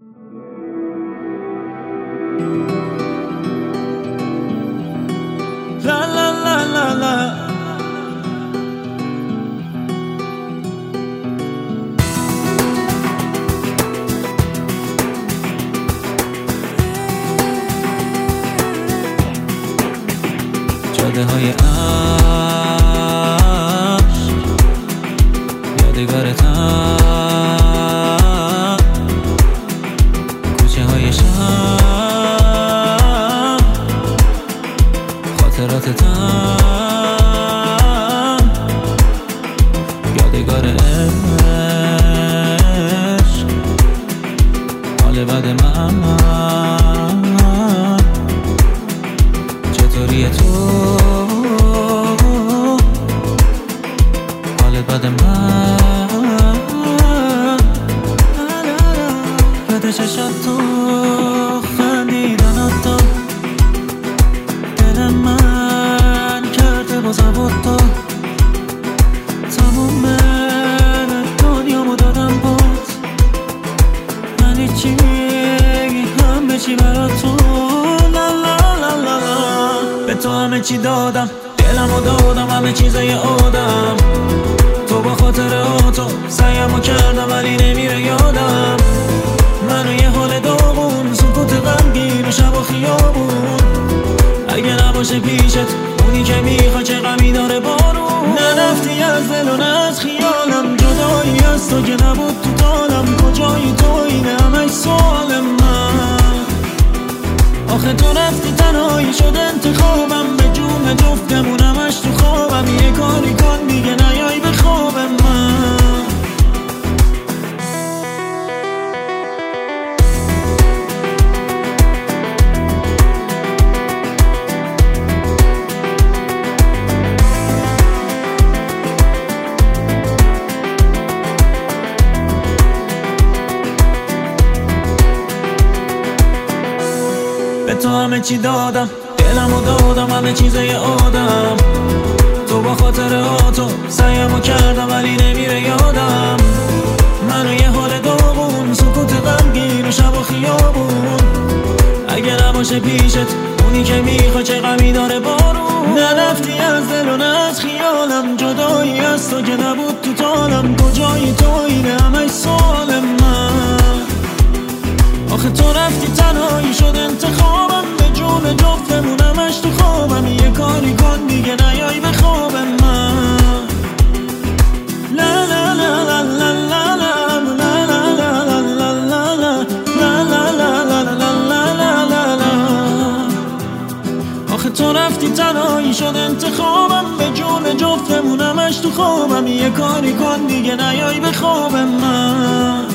La la la la la. جاده های عشق یادگارتم، کوچه های شهر خاطراتتم، یادگار عشق حال بد من. چطوری تو حال بد من؟ بده چشات تو خندیدنات تو دل من کرده با زبط تو، تموم دنیامو دادم بات، من هیچی همه چی برات تو. لا لا لا لا لا. به تو همه چی دادم، دلمو دادم، همه چیزای آدم، تو با خاطراتو سعیمو کردم ولی نمیره یادم. منو یه حال داغون، سکوت غمگین و شب و خیابون، اگه نباشه پیشت اونی که میخواد چه غمی داره بارون. نرفتی از دل و نه از خیالم، جدایی از تو که نبود تو دالم، کجایی تو اینه همش سوال من. آخه تو رفتی تنهایی شد انتخابم، به جون جفتمون همش تو خوابم. یه کاری کن دیگه نیای به خواب من. به تو همه چی دادم، دلمو دادم، همه چیزای آدم، تو با خاطراتو سعیمو کردم ولی نمیره یادم. منو یه حال داغون، سکوت غمگین و شب و خیابون، اگه نباشه پیشت اونی که میخواد چه غمی داره بارون. نرفتی از دل و نه از خیالم، جدایی از تو که نبود تو تالم، کجایی تو اینه همش سوال من. آخه تو رفتی تنهایی شد انتخابم، به جون جفتمون همش تو خوابم. یه کاری کن دیگه نیای به خواب من. لا لا لا لا لا لا لا لا لا لا لا لا. آخه تو رفتی تنهایی شد انتخابم، به جون جفتمون همش تو خوابم. یه کاری کن دیگه نیای به خواب من.